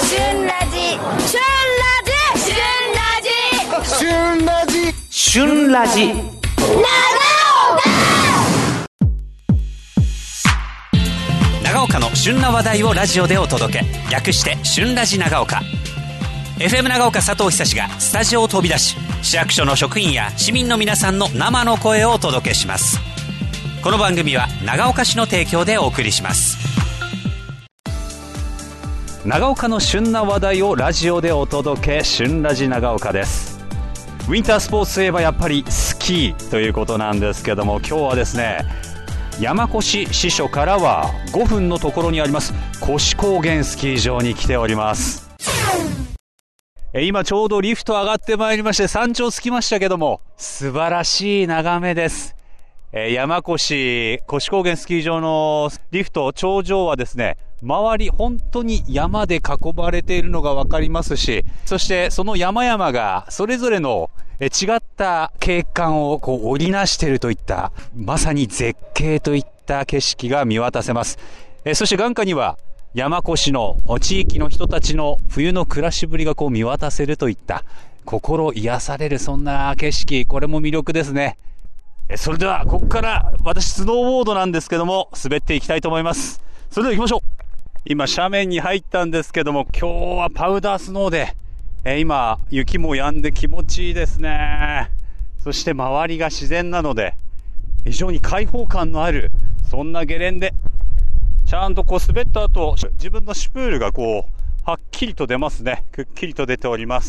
旬ラジ旬ラジ旬ラジ長岡の旬な話題をラジオでお届け、略して旬ラジ長岡。 FM 長岡佐藤久志がスタジオを飛び出し、市役所の職員や市民の皆さんの生の声をお届けします。この番組は長岡市の提供でお送りします。長岡の旬な話題をラジオでお届け、旬ラジ長岡です。ウィンタースポーツといえばやっぱりスキーということなんですけども、今日はですね、山古志支所からは5分のところにあります越高原スキー場に来ております。今ちょうどリフト上がってまいりまして、山頂着きましたけども、素晴らしい眺めです。山越高原スキー場のリフト頂上はですね、周り本当に山で囲まれているのが分かりますし、そしてその山々がそれぞれの違った景観を織りなしているといった、まさに絶景といった景色が見渡せます。そして眼下には山越の地域の人たちの冬の暮らしぶりが見渡せるといった、心癒されるそんな景色、これも魅力ですね。それではここから私スノーボードなんですけども、滑っていきたいと思います。それでは行きましょう。今斜面に入ったんですけども、今日はパウダースノーで、今雪も止んで気持ちいいですね。そして周りが自然なので非常に開放感のある、そんなゲレンデ、ちゃんと滑った後自分のシュプールがはっきりと出ますね。くっきりと出ております。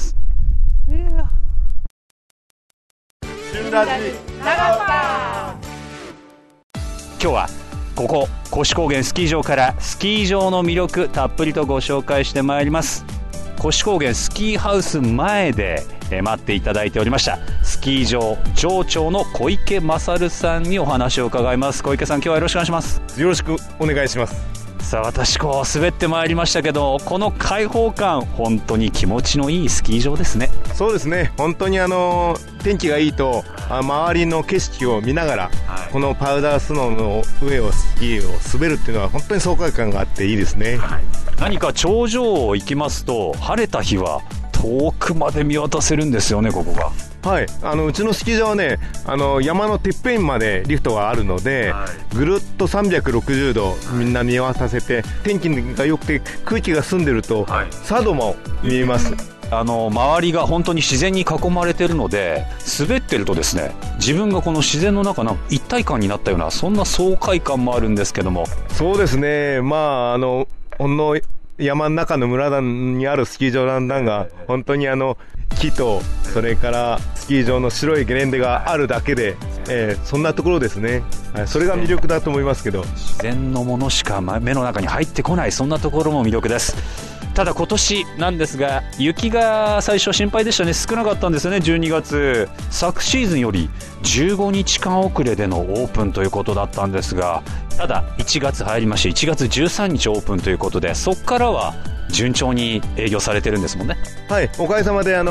旬ラジ長岡。 今日はここ越高原スキー場からスキー場の魅力たっぷりとご紹介してまいります。越高原スキーハウス前で待っていただいておりましたスキー場場長の小池勝さんにお話を伺います。小池さん、今日はよろしくお願いします。 よろしくお願いします。 さあ、私滑ってまいりましたけど、この開放感、本当に気持ちのいいスキー場ですね。 そうですね、本当に天気がいいと周りの景色を見ながら、このパウダースノーの上をスキーを滑るっていうのは本当に爽快感があっていいですね。 何か頂上行きますと、晴れた日は遠くまで見渡せるんですよね、ここが。 はい、うちのスキー場はね、山のてっぺんまでリフトがあるので、ぐるっと360度みんな見渡せて、天気が良くて空気が澄んでると、佐渡も見えます。 周りが本当に自然に囲まれているので、滑ってるとですね、自分がこの自然の中の一体感になったような、そんな爽快感もあるんですけども。 そうですね、ほんの山の中の村にあるスキー場なんが、本当に木とそれからスキー場の白いゲレンデがあるだけで、そんなところですね。それが魅力だと思いますけど、 自然のものしか目の中に入ってこない、そんなところも魅力です。ただ今年なんですが、雪が最初心配でしたね。少なかったんですよね。12月昨シーズンより15日間遅れでのオープンということだったんですが、ただ1月入りまして1月13日オープンということで、そこからは順調に営業されてるんですもんね。 はい、おかげさまで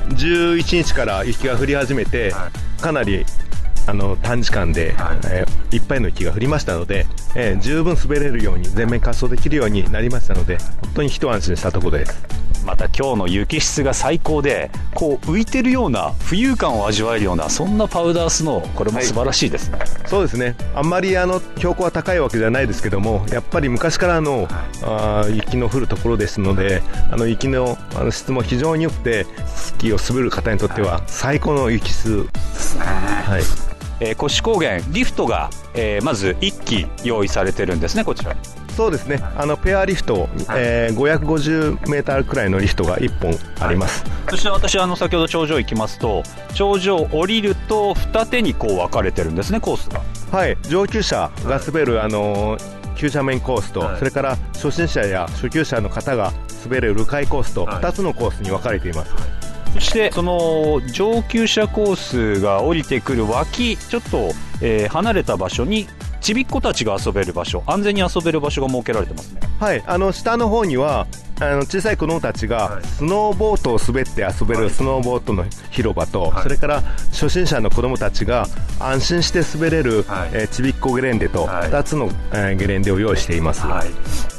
11日から雪が降り始めて、かなり短時間で、いっぱいの雪が降りましたので、十分滑れるように、全面滑走できるようになりましたので、本当に一安心したところです。 また今日の雪質が最高で、浮いてるような浮遊感を味わえるような、そんなパウダースノー、これも素晴らしいですね。 そうですね、あんまり標高は高いわけじゃないですけども、やっぱり昔からの雪の降るところですので、雪の質も非常に良くて、スキーを滑る方にとっては最高の雪質ですね。はい、 越高原リフトが、まず1機用意されてるんですね、こちら。 そうですね、ペアリフト、550メーターくらいのリフトが1本あります。 そして私先ほど頂上行きますと、頂上降りると二手に分かれてるんですね、コースが。 はい、上級者が滑る急斜面コースと、それから初心者や初級者の方が滑れる迂回コースと、2つのコースに分かれています。 そしてその上級者コースが降りてくる脇、ちょっと、離れた場所にちびっ子たちが遊べる場所、安全に遊べる場所が設けられてますね。 はい、下の方には小さい子供たちがスノーボートを滑って遊べるスノーボートの広場と、それから初心者の子供たちが安心して滑れる、ちびっこゲレンデと2つの、ゲレンデを用意しています。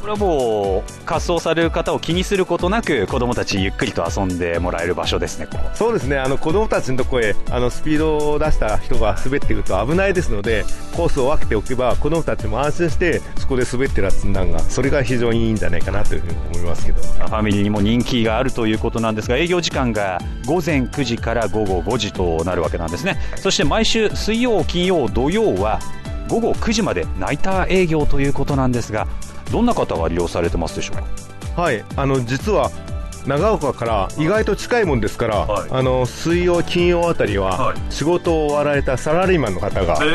これはもう滑走される方を気にすることなく子どもたちゆっくりと遊んでもらえる場所ですね。ここそうですね、子供たちのところへスピードを出した人が滑っていくと危ないですので、コースを分けておけば子供たちも安心してそこで滑ってらっつんだんが、それが非常にいいんじゃないかなというふうに思いますけど、 ファミリーにも人気があるということなんですが、営業時間が午前9時から午後5時となるわけなんですね。そして毎週水曜、金曜、土曜は午後9時までナイター営業ということなんですが、どんな方が利用されてますでしょうか？ はい、実は長岡から意外と近いもんですから、はい、水曜金曜あたりは仕事を終わられたサラリーマンの方が、はい、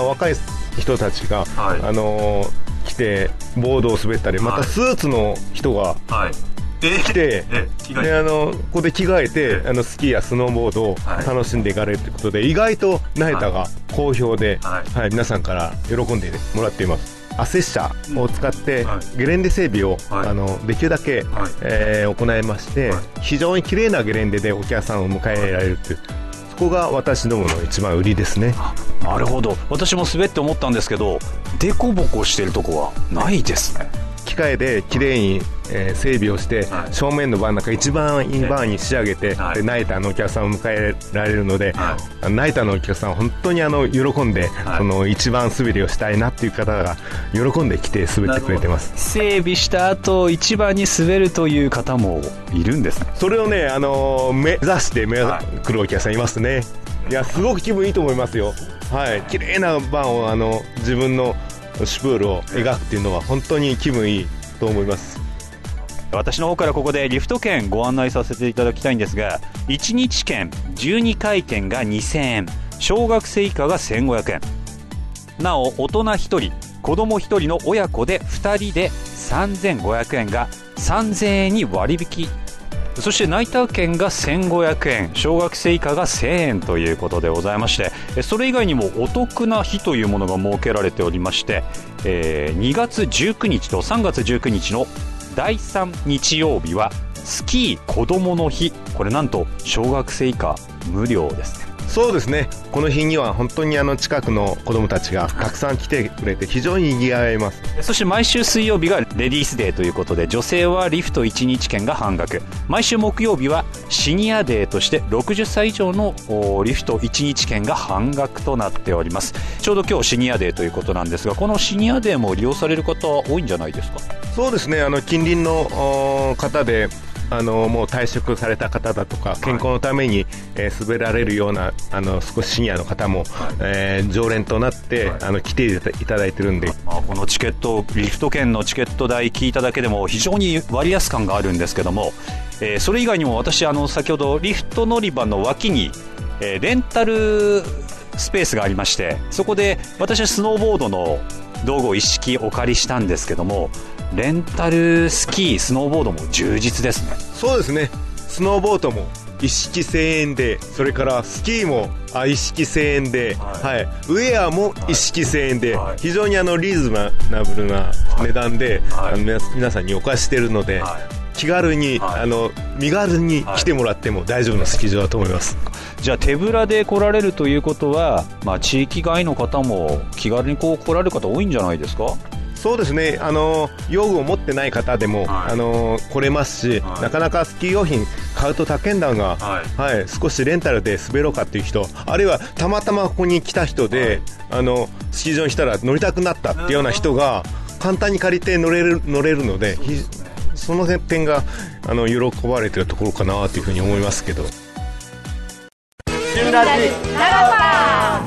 若い人たちが、はい、来てボードを滑ったり、またスーツの人が、はい来て、でここで着替えてスキーやスノーボードを楽しんでいかれるということで、意外とナイターが好評で、はい皆さんから喜んでもらっています。アセッシャを使ってゲレンデ整備を、できるだけ、行いまして、非常に綺麗なゲレンデでお客さんを迎えられるという、そこが私どもの一番売りですね。 なるほど。私も滑って思ったんですけど、デコボコしてるとこはないですね。 機械できれいに、整備をして、正面のバーの中一番いいバーに仕上げて、でナイターのお客さんを迎えられるので、ナイターのお客さんは本当に喜んで、その一番滑りをしたいなっていう方が喜んで来て滑ってくれてます。 整備した後一番に滑るという方もいるんですね。 それをね、目指して来るお客さんいますね。いやすごく気分いいと思いますよ。はい、綺麗なバーを自分のシュプールを描くっていうのは本当に気分いいと思います。 私の方からここでリフト券ご案内させていただきたいんですが、1日券12回券が2000円、小学生以下が1500円、なお大人1人子供1人の親子で2人で3500円が3000円に割引、そしてナイター券が1500円、小学生以下が1000円ということでございまして、それ以外にもお得な日というものが設けられておりまして、2月19日と3月19日の第3日曜日はスキー子どもの日、これなんと小学生以下無料ですね。 そうですね、この日には本当に近くの子どもたちがたくさん来てくれて非常に賑わいます。 そして毎週水曜日がレディースデーということで、女性はリフト1日券が半額、毎週木曜日はシニアデーとして60歳以上のリフト1日券が半額となっております。ちょうど今日シニアデーということなんですが、このシニアデーも利用される方多いんじゃないですか？ そうですね、近隣の方でもう退職された方だとか健康のために、滑られるような少しシニアの方も、常連となって、来ていただいてるんで、 このチケット、リフト券のチケット代聞いただけでも非常に割安感があるんですけども、それ以外にも私先ほどリフト乗り場の脇に、レンタルスペースがありまして、そこで私はスノーボードの道具を一式お借りしたんですけども、レンタルスキー、スノーボードも充実ですね。 そうですね、スノーボードも一式1000円で、それからスキーも一式1000円で、はいウェアも一式1000円で、非常にリーズナブルな値段で、皆さんにお貸ししているので、気軽に、身軽に来てもらっても大丈夫なスキー場だと思います。 じゃあ手ぶらで来られるということは、地域外の方も気軽に来られる方多いんじゃないですか？ そうですね、用具を持ってない方でも、来れますし、なかなかスキー用品買うと高いんだが、少しレンタルで滑ろうかっていう人、あるいはたまたまここに来た人で、スキー場に来たら乗りたくなったっていうような人が簡単に借りて乗れるので、その点が喜ばれているところかなというふうに思いますけど。 旬ラジ長岡。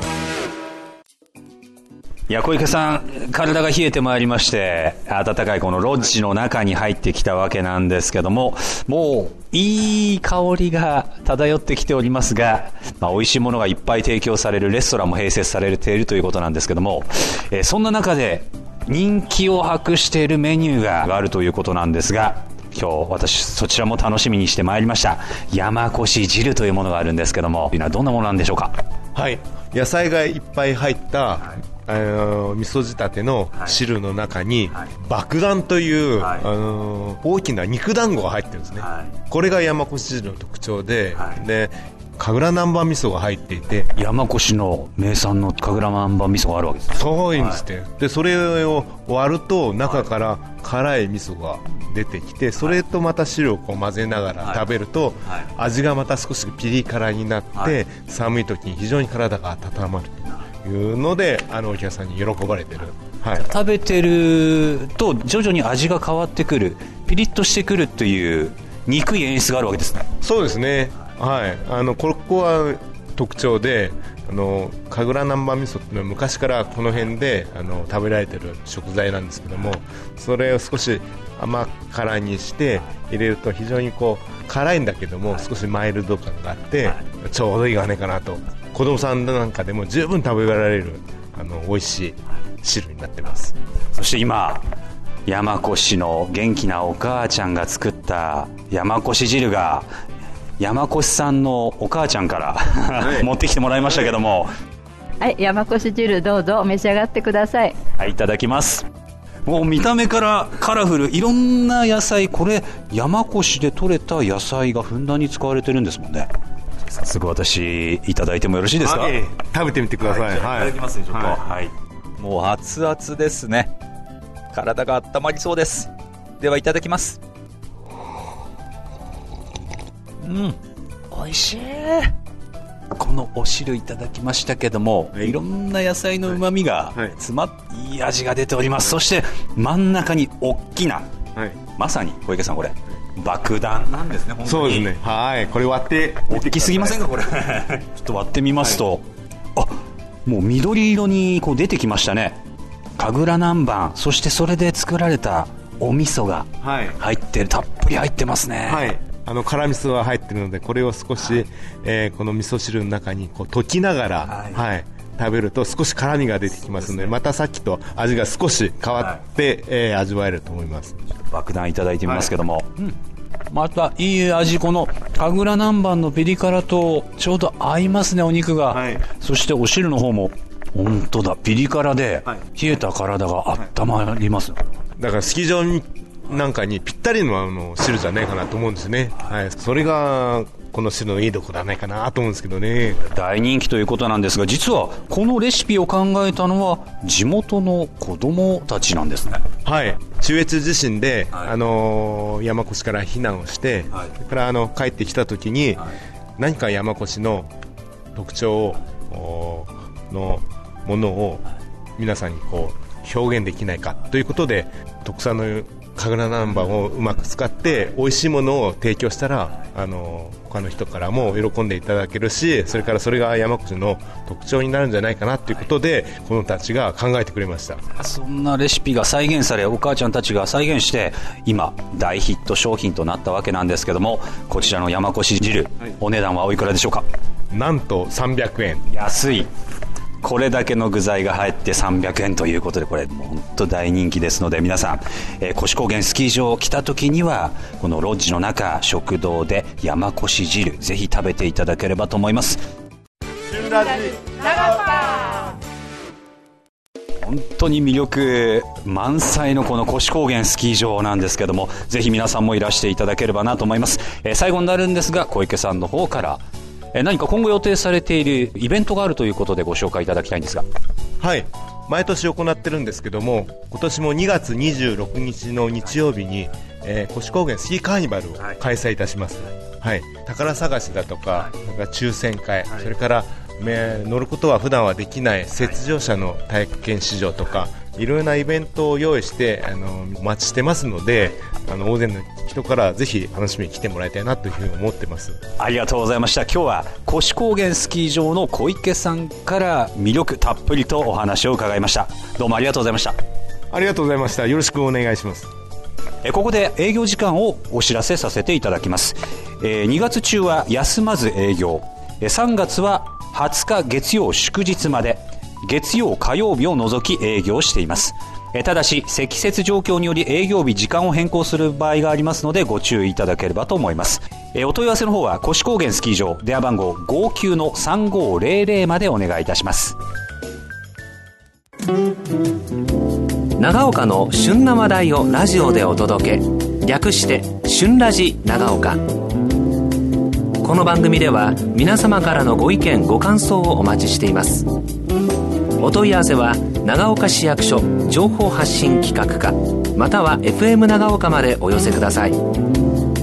いや小池さん、体が冷えてまいりまして、暖かいこのロッジの中に入ってきたわけなんですけども、もういい香りが漂ってきておりますが、美味しいものがいっぱい提供されるレストランも併設されているということなんですけども、そんな中で人気を博しているメニューがあるということなんですが、今日私そちらも楽しみにしてまいりました。山古志汁というものがあるんですけども、どんなものなんでしょうか？ はい、野菜がいっぱい入った、味噌仕立ての汁の中に、爆弾という、大きな肉団子が入ってるんですね。これが山古志汁の特徴で、で神楽南蛮味噌が入っていて、 山越の名産の神楽南蛮味噌があるわけですね。 そういうんですね、でそれを割ると中から辛い味噌が出てきて、それとまた汁をこう混ぜながら食べると、味がまた少しピリ辛になって、寒い時に非常に体が温まるというので、お客さんに喜ばれてる、 食べてると徐々に味が変わってくる、ピリッとしてくるという憎い演出があるわけですね。 そうですね、ここは特徴で、神楽南蛮味噌っていうのは昔からこの辺で食べられてる食材なんですけども、それを少し甘辛にして入れると非常にこう辛いんだけども少しマイルド感があってちょうどいいがねかなと、子供さんなんかでも十分食べられる美味しい汁になってます。 そして今山越の元気なお母ちゃんが作った山越汁が山越さんのお母ちゃんから、持ってきてもらいましたけども、 はい、山越汁どうぞ召し上がってください。 はい、いただきます。もう見た目からカラフル、いろんな野菜、これ山越で採れた野菜がふんだんに使われてるんですもんね。早速私いただいてもよろしいですか？ 食べてみてください。 いただきますね、ちょっと、もう熱々ですね。体が温まりそうです。ではいただきます。美味しい。このお汁いただきましたけども、いろんな野菜の旨味が詰まっていい味が出ております。そして真ん中に大きな、まさに小池さんこれ爆弾なんですね。本当にそうですね。はい、これ割って大きすぎませんかこれちょっと割ってみますと、もう緑色にこう出てきましたね。神楽南蛮、そしてそれで作られたお味噌が入ってる、たっぷり入ってますね。 辛味噌が入ってるので、これを少し、この味噌汁の中にこう溶きながら、食べると少し辛みが出てきますので、またさっきと味が少し変わって、味わえると思います。 爆弾いただいてみますけども、またいい味、この神楽南蛮のピリ辛とちょうど合いますね、お肉が。そしてお汁の方も本当だ、ピリ辛で冷えた体が温まります。 だからスキー場なんかにぴったりの汁じゃないかなと思うんですね。それがこの汁のいいところじゃないかなと思うんですけどね。 大人気ということなんですが、実はこのレシピを考えたのは地元の子供たちなんですね。 中越地震で、山越から避難をして、それから帰ってきた時に、何か山越の特徴のものを皆さんにこう表現できないかということで、特産の神楽南蛮をうまく使って美味しいものを提供したら、他の人からも喜んでいただけるし、それからそれが山越の特徴になるんじゃないかなということで、子供たちが考えてくれました。そんなレシピが再現され、お母ちゃんたちが再現して今大ヒット商品となったわけなんですけども、こちらの山越汁、お値段はおいくらでしょうか？ なんと300円。 安い。これだけの具材が入って300円ということで、これ本当大人気ですので、皆さん、越高原スキー場来た時にはこのロッジの中食堂で山越汁ぜひ食べていただければと思います。 旬ラジ長岡。 本当に魅力満載のこの越高原スキー場なんですけども、ぜひ皆さんもいらしていただければなと思います。最後になるんですが、小池さんの方から何か今後予定されているイベントがあるということでご紹介いただきたいんですが。 毎年行ってるんですけども、今年も2月26日の日曜日に、越高原スキーカーニバルを開催いたします。宝探しだとか、抽選会、それから乗ることは普段はできない雪上車の体験試乗とか、いろいろなイベントを用意してお待ちしてますので、大勢の人からぜひ楽しみに来てもらいたいなというふうに思ってます。 ありがとうございました。今日は越高原スキー場の小池さんから魅力たっぷりとお話を伺いました。どうもありがとうございました。 ありがとうございました。よろしくお願いします。 ここで営業時間をお知らせさせていただきます。2月中は休まず営業、3月は20日月曜祝日まで、月曜火曜日を除き営業しています。ただし積雪状況により営業日時間を変更する場合がありますのでご注意いただければと思います。お問い合わせの方は越高原スキー場電話番号 59-3500 までお願いいたします。 長岡の旬な話題をラジオでお届け、略して旬ラジ長岡。 この番組では皆様からのご意見ご感想をお待ちしています。お問い合わせは長岡市役所情報発信企画課または FM 長岡までお寄せください。